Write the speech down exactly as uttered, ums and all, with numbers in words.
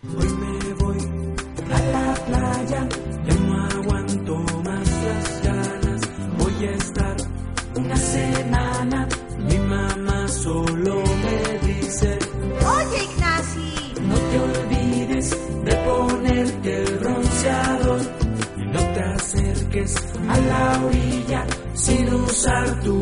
Hoy me voy a la playa, ya no aguanto más las ganas. Voy a estar una semana, mi mamá solo me dice: Oye, Ignasi, no te olvides de ponerte el bronceador y no te acerques a la orilla sin usar tu